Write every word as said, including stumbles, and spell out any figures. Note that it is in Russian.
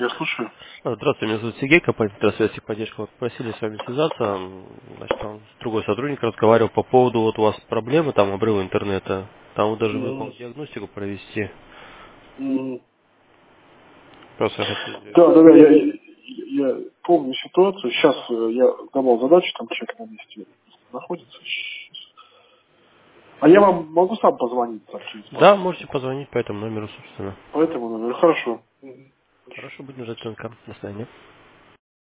Я слушаю. А, Здравствуйте, меня зовут Сергей, компания «Трансвязь и поддержка». Вот просили с вами связаться. м, Значит, там другой сотрудник разговаривал по поводу вот у вас проблемы, там обрыва интернета. Там вы даже М, выполнить диагностику провести. м. Просто я хочу... Да, да, да, я, я- я помню ситуацию. Сейчас э, я давал задачу, там человек на месте находится. Щас. А я вам могу сам позвонить так, через пару Да, секунд. можете позвонить по этому номеру, собственно. По этому номеру. Хорошо. Мгм. Хорошо, будем ждать звонка. До свидания.